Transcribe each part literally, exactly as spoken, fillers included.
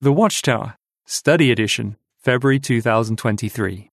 The Watchtower, Study Edition, February two thousand twenty-three.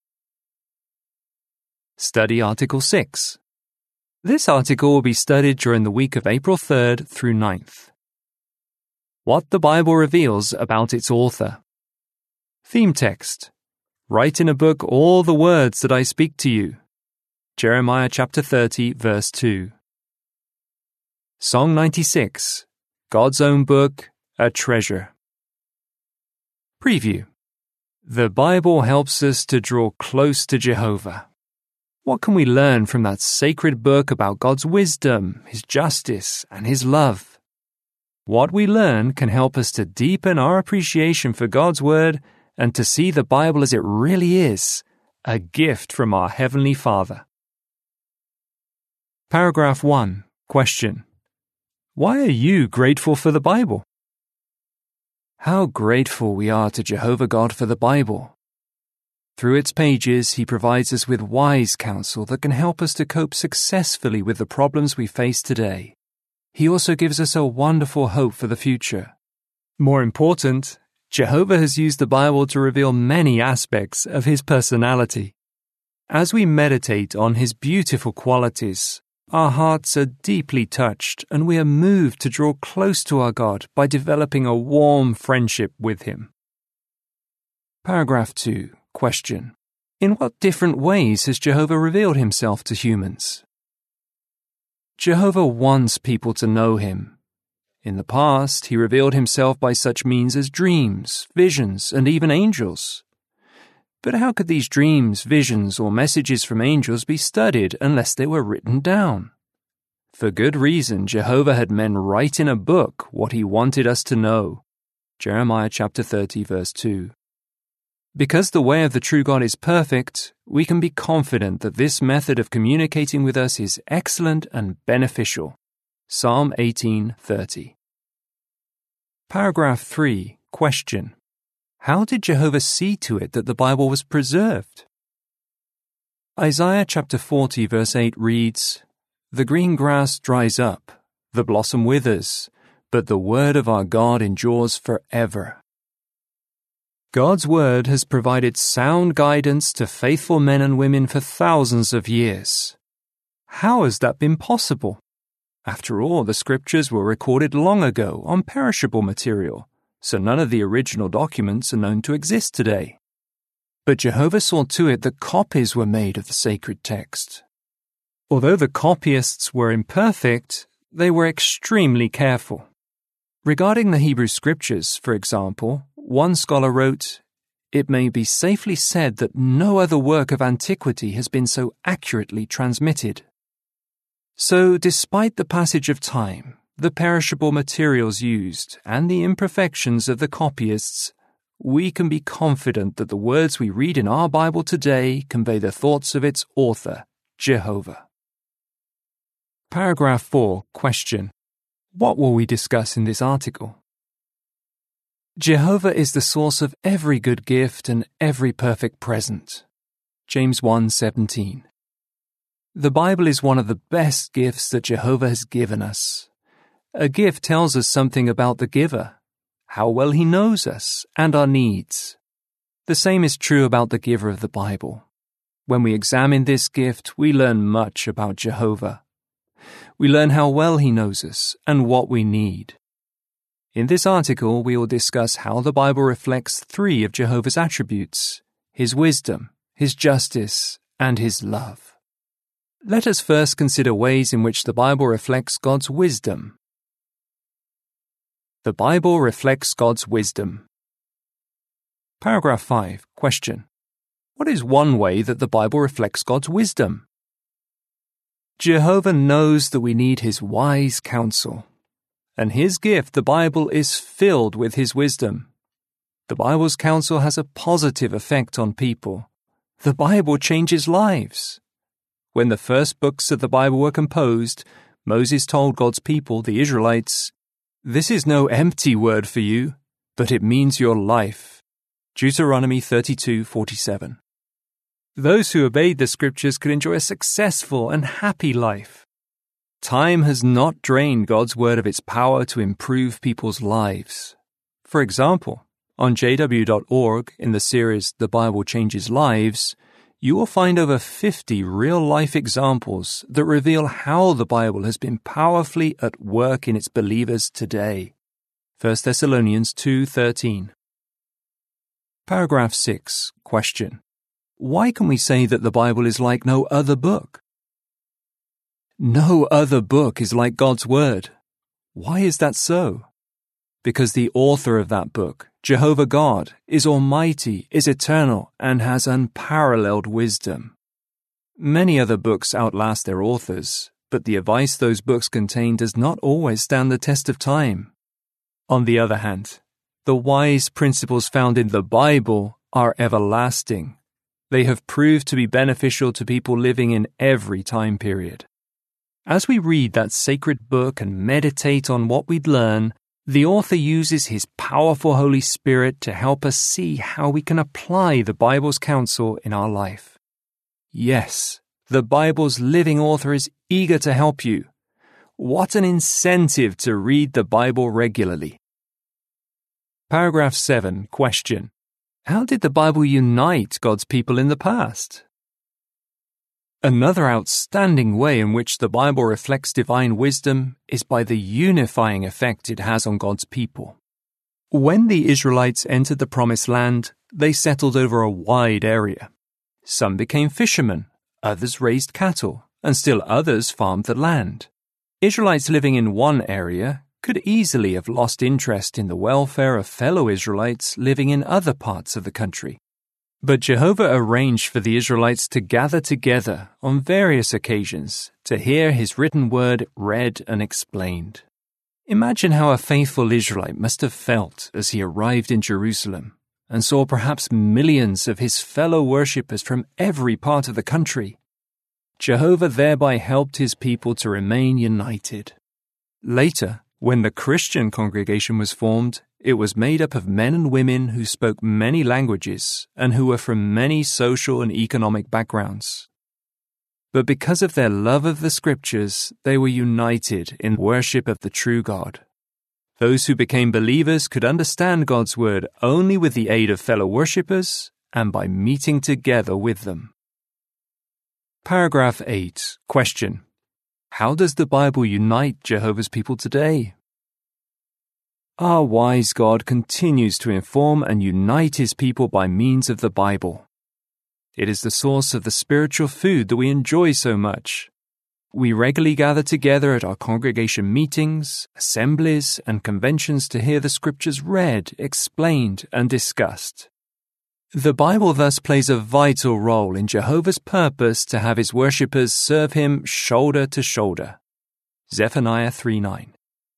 Study Article six. This article will be studied during the week of April third through ninth. What the Bible reveals about its author. Theme text. Write in a book all the words that I speak to you. Jeremiah chapter thirty, verse two. Song ninety-six. God's own book, a treasure. Preview. The Bible helps us to draw close to Jehovah. What can we learn from that sacred book about God's wisdom, His justice, and His love? What we learn can help us to deepen our appreciation for God's Word and to see the Bible as it really is, a gift from our Heavenly Father. Paragraph one. Question. Why are you grateful for the Bible? How grateful we are to Jehovah God for the Bible. Through its pages, He provides us with wise counsel that can help us to cope successfully with the problems we face today. He also gives us a wonderful hope for the future. More important, Jehovah has used the Bible to reveal many aspects of His personality. As we meditate on His beautiful qualities, our hearts are deeply touched and we are moved to draw close to our God by developing a warm friendship with Him. Paragraph two. Question. In what different ways has Jehovah revealed Himself to humans? Jehovah wants people to know Him. In the past, He revealed Himself by such means as dreams, visions, and even angels. But how could these dreams, visions, or messages from angels be studied unless they were written down? For good reason, Jehovah had men write in a book what He wanted us to know. Jeremiah chapter thirty, verse two. Because the way of the true God is perfect, we can be confident that this method of communicating with us is excellent and beneficial. Psalm eighteen thirty. Paragraph three. Question. How did Jehovah see to it that the Bible was preserved? Isaiah chapter forty, verse eight reads, "The green grass dries up, the blossom withers, but the word of our God endures forever." God's word has provided sound guidance to faithful men and women for thousands of years. How has that been possible? After all, the scriptures were recorded long ago on perishable material, so none of the original documents are known to exist today. But Jehovah saw to it that copies were made of the sacred text. Although the copyists were imperfect, they were extremely careful. Regarding the Hebrew scriptures, for example, one scholar wrote, "It may be safely said that no other work of antiquity has been so accurately transmitted." So, despite the passage of time, the perishable materials used, and the imperfections of the copyists, we can be confident that the words we read in our Bible today convey the thoughts of its author, Jehovah. Paragraph four. Question. What will we discuss in this article? Jehovah is the source of every good gift and every perfect present. James one seventeen. The Bible is one of the best gifts that Jehovah has given us. A gift tells us something about the giver, how well he knows us, and our needs. The same is true about the giver of the Bible. When we examine this gift, we learn much about Jehovah. We learn how well he knows us and what we need. In this article, we will discuss how the Bible reflects three of Jehovah's attributes: his wisdom, his justice, and his love. Let us first consider ways in which the Bible reflects God's wisdom. The Bible reflects God's wisdom. Paragraph five. Question. What is one way that the Bible reflects God's wisdom? Jehovah knows that we need His wise counsel, and His gift, the Bible, is filled with His wisdom. The Bible's counsel has a positive effect on people. The Bible changes lives. When the first books of the Bible were composed, Moses told God's people, the Israelites, "This is no empty word for you, but it means your life." Deuteronomy thirty-two forty-seven. Those who obeyed the scriptures could enjoy a successful and happy life. Time has not drained God's word of its power to improve people's lives. For example, On j w dot org, in the series The Bible Changes Lives, you will find over fifty real-life examples that reveal how the Bible has been powerfully at work in its believers today. First Thessalonians two thirteen. Paragraph six. Question. Why can we say that the Bible is like no other book? No other book is like God's Word. Why is that so? Because the author of that book, Jehovah God, is almighty, is eternal, and has unparalleled wisdom. Many other books outlast their authors, but the advice those books contain does not always stand the test of time. On the other hand, the wise principles found in the Bible are everlasting. They have proved to be beneficial to people living in every time period. As we read that sacred book and meditate on what we'd learn, the author uses his powerful Holy Spirit to help us see how we can apply the Bible's counsel in our life. Yes, the Bible's living author is eager to help you. What an incentive to read the Bible regularly. Paragraph seven. Question. How did the Bible unite God's people in the past? Another outstanding way in which the Bible reflects divine wisdom is by the unifying effect it has on God's people. When the Israelites entered the Promised Land, they settled over a wide area. Some became fishermen, others raised cattle, and still others farmed the land. Israelites living in one area could easily have lost interest in the welfare of fellow Israelites living in other parts of the country. But Jehovah arranged for the Israelites to gather together on various occasions to hear his written word read and explained. Imagine how a faithful Israelite must have felt as he arrived in Jerusalem and saw perhaps millions of his fellow worshippers from every part of the country. Jehovah thereby helped his people to remain united. Later, when the Christian congregation was formed, it was made up of men and women who spoke many languages and who were from many social and economic backgrounds. But because of their love of the Scriptures, they were united in worship of the true God. Those who became believers could understand God's Word only with the aid of fellow worshippers and by meeting together with them. Paragraph eight. Question. How does the Bible unite Jehovah's people today? Our wise God continues to inform and unite his people by means of the Bible. It is the source of the spiritual food that we enjoy so much. We regularly gather together at our congregation meetings, assemblies, and conventions to hear the Scriptures read, explained, and discussed. The Bible thus plays a vital role in Jehovah's purpose to have his worshippers serve him shoulder to shoulder. Zephaniah three nine.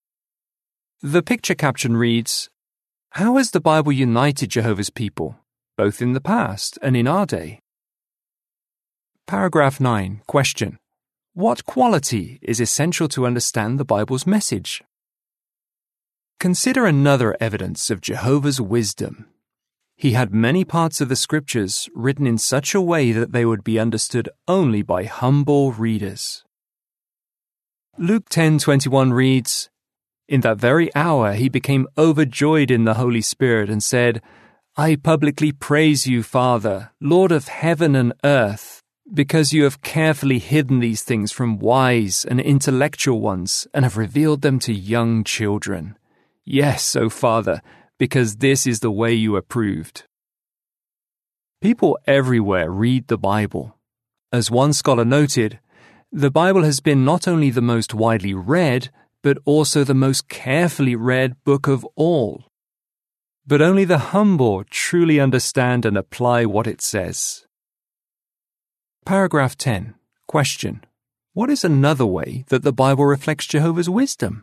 The picture caption reads, How has the Bible united Jehovah's people, both in the past and in our day? Paragraph nine. Question. What quality is essential to understand the Bible's message? Consider another evidence of Jehovah's wisdom. He had many parts of the Scriptures written in such a way that they would be understood only by humble readers. Luke ten twenty-one reads, In that very hour he became overjoyed in the Holy Spirit and said, I publicly praise you, Father, Lord of heaven and earth, because you have carefully hidden these things from wise and intellectual ones and have revealed them to young children. Yes, O Father, because this is the way you approved. People everywhere read the Bible. As one scholar noted, the Bible has been not only the most widely read, but also the most carefully read book of all. But only the humble truly understand and apply what it says. Paragraph ten. Question. What is another way that the Bible reflects Jehovah's wisdom?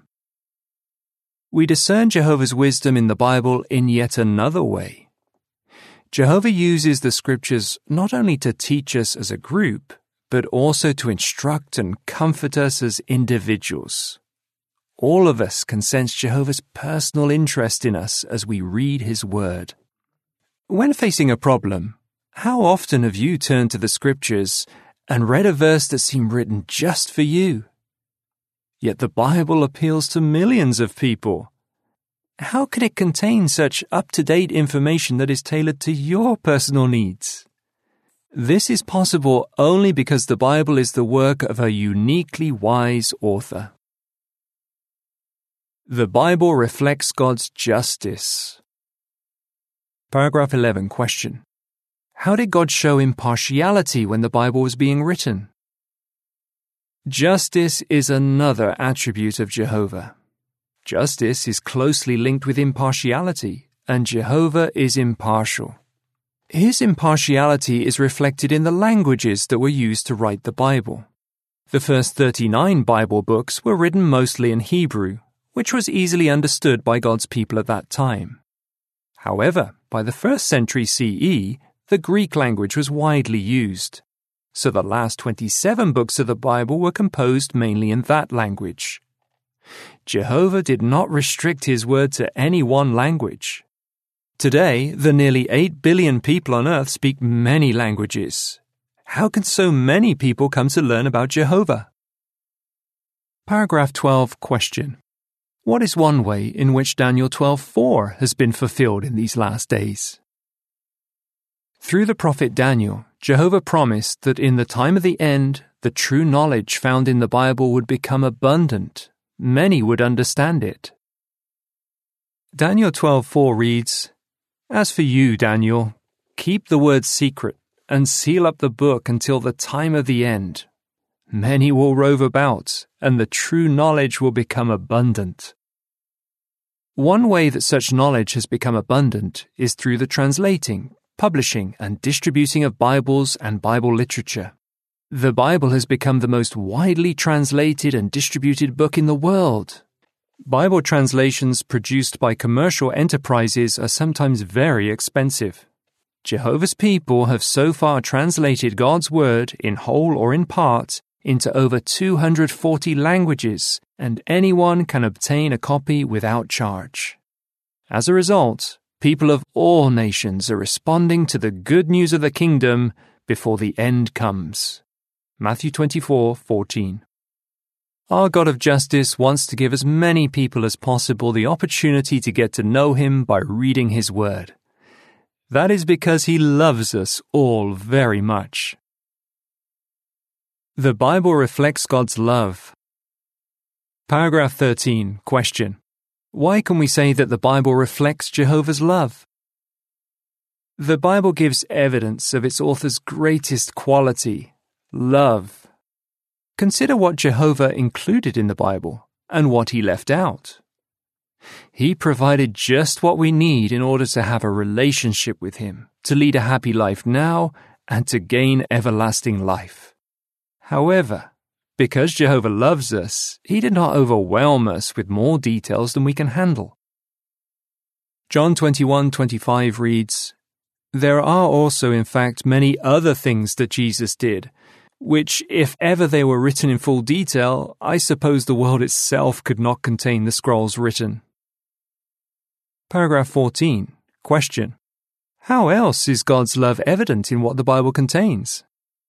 We discern Jehovah's wisdom in the Bible in yet another way. Jehovah uses the Scriptures not only to teach us as a group, but also to instruct and comfort us as individuals. All of us can sense Jehovah's personal interest in us as we read his word. When facing a problem, how often have you turned to the Scriptures and read a verse that seemed written just for you? Yet the Bible appeals to millions of people. how can it contain such up-to-date information that is tailored to your personal needs? This is possible only because the Bible is the work of a uniquely wise author. The Bible reflects God's justice. Paragraph eleven, question. How did God show impartiality when the Bible was being written? Justice is another attribute of Jehovah. Justice is closely linked with impartiality, and Jehovah is impartial. His impartiality is reflected in the languages that were used to write the Bible. The first thirty-nine Bible books were written mostly in Hebrew, which was easily understood by God's people at that time. However, by the first century C E, the Greek language was widely used, so the last twenty-seven books of the Bible were composed mainly in that language. Jehovah did not restrict his word to any one language. Today, the nearly eight billion people on earth speak many languages. How can so many people come to learn about Jehovah? Paragraph twelve, question. What is one way in which Daniel twelve four has been fulfilled in these last days? Through the prophet Daniel, Jehovah promised that in the time of the end, the true knowledge found in the Bible would become abundant. Many would understand it. Daniel twelve four reads, As for you, Daniel, keep the word secret and seal up the book until the time of the end. Many will rove about, and the true knowledge will become abundant. One way that such knowledge has become abundant is through the translating, publishing, and distributing of Bibles and Bible literature. The Bible has become the most widely translated and distributed book in the world. Bible translations produced by commercial enterprises are sometimes very expensive. Jehovah's people have so far translated God's Word, in whole or in part, into over two hundred forty languages, and anyone can obtain a copy without charge. As a result, people of all nations are responding to the good news of the kingdom before the end comes. Matthew twenty-four fourteen. Our God of justice wants to give as many people as possible the opportunity to get to know Him by reading His Word. That is because He loves us all very much. The Bible reflects God's love. Paragraph thirteen, question. Why can we say that the Bible reflects Jehovah's love? The Bible gives evidence of its author's greatest quality, love. Consider what Jehovah included in the Bible and what He left out. He provided just what we need in order to have a relationship with Him, to lead a happy life now, and to gain everlasting life. However, because Jehovah loves us, He did not overwhelm us with more details than we can handle. John twenty-one twenty-five reads, There are also, in fact, many other things that Jesus did, which, if ever they were written in full detail, I suppose the world itself could not contain the scrolls written. Paragraph fourteen, question. How else is God's love evident in what the Bible contains?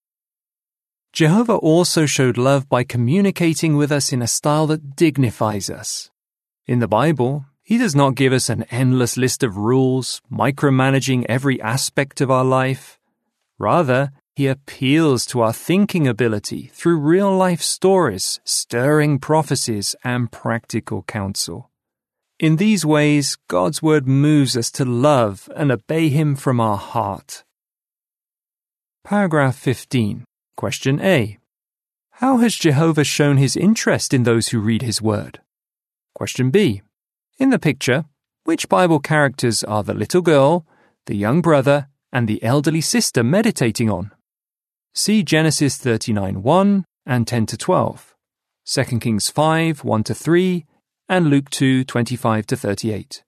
Jehovah also showed love by communicating with us in a style that dignifies us. In the Bible, He does not give us an endless list of rules, micromanaging every aspect of our life. Rather, He appeals to our thinking ability through real-life stories, stirring prophecies, and practical counsel. In these ways, God's Word moves us to love and obey Him from our heart. Paragraph fifteen. Question A. How has Jehovah shown His interest in those who read His Word? Question B. In the picture, which Bible characters are the little girl, the young brother, and the elderly sister meditating on? See Genesis thirty-nine one and ten to twelve, Second Kings five one to three, and Luke two twenty-five to thirty-eight.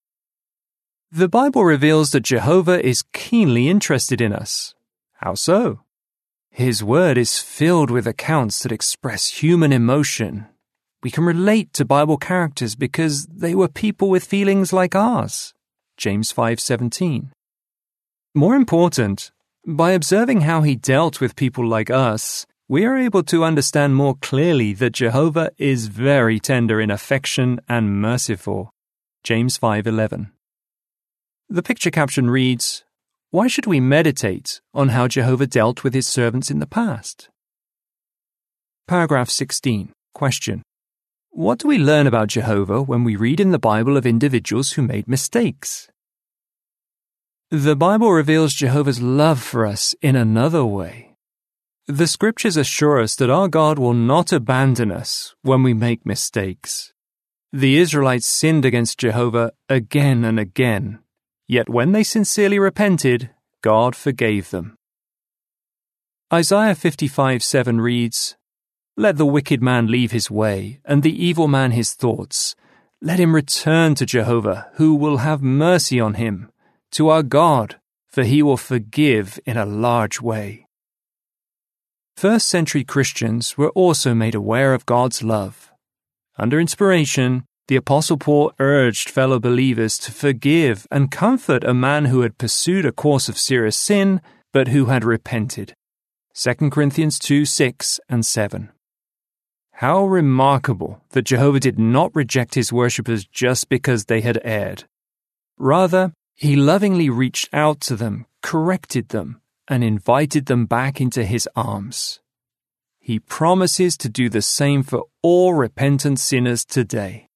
The Bible reveals that Jehovah is keenly interested in us. How so? His Word is filled with accounts that express human emotion. We can relate to Bible characters because they were people with feelings like ours. James five seventeen. More important, by observing how He dealt with people like us, we are able to understand more clearly that Jehovah is very tender in affection and merciful. James five eleven. The picture caption reads, "Why should we meditate on how Jehovah dealt with his servants in the past?" Paragraph sixteen. Question. What do we learn about Jehovah when we read in the Bible of individuals who made mistakes? The Bible reveals Jehovah's love for us in another way. The Scriptures assure us that our God will not abandon us when we make mistakes. The Israelites sinned against Jehovah again and again, yet when they sincerely repented, God forgave them. Isaiah fifty-five seven reads, "Let the wicked man leave his way, and the evil man his thoughts. Let him return to Jehovah, who will have mercy on him, to our God, for he will forgive in a large way." First century Christians were also made aware of God's love. Under inspiration, the Apostle Paul urged fellow believers to forgive and comfort a man who had pursued a course of serious sin, but who had repented. Second Corinthians two six and seven. How remarkable that Jehovah did not reject his worshippers just because they had erred. Rather, he lovingly reached out to them, corrected them, and invited them back into his arms. He promises to do the same for all repentant sinners today.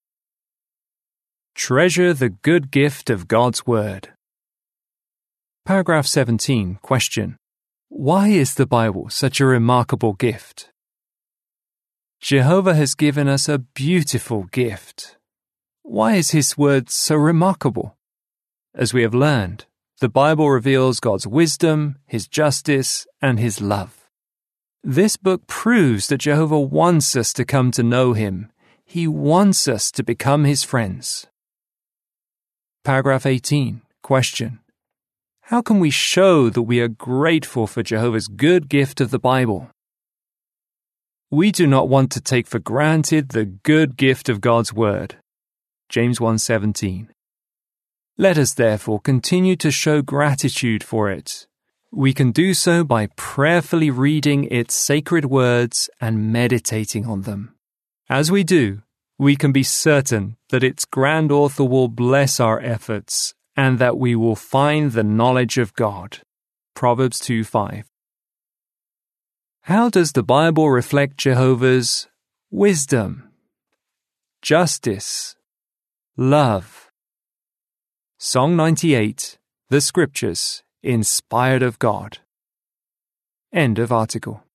Treasure the good gift of God's Word. Paragraph seventeen. Question. Why is the Bible such a remarkable gift? Jehovah has given us a beautiful gift. Why is His Word so remarkable? As we have learned, the Bible reveals God's wisdom, His justice, and His love. This book proves that Jehovah wants us to come to know Him. He wants us to become His friends. Paragraph eighteen. Question. How can we show that we are grateful for Jehovah's good gift of the Bible? We do not want to take for granted the good gift of God's Word. James one seventeen. Let us therefore continue to show gratitude for it. We can do so by prayerfully reading its sacred words and meditating on them. As we do, we can be certain that its grand author will bless our efforts and that we will find the knowledge of God. Proverbs two five. How does the Bible reflect Jehovah's wisdom, justice, love? Song ninety-eight, The Scriptures, inspired of God. End of article.